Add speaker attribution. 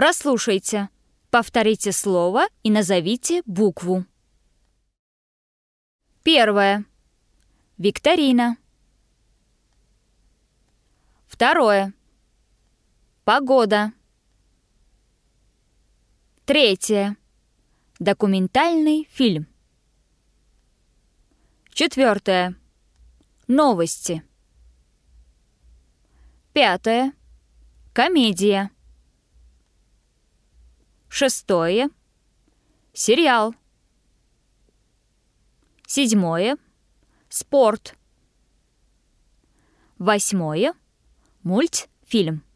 Speaker 1: Прослушайте. Повторите слово и назовите букву. Первое. Викторина. Второе. Погода. Третье. Документальный фильм. Четвертое. Новости. Пятое. Комедия. Шестое. Сериал. Седьмое. Спорт. Восьмое. Мультфильм.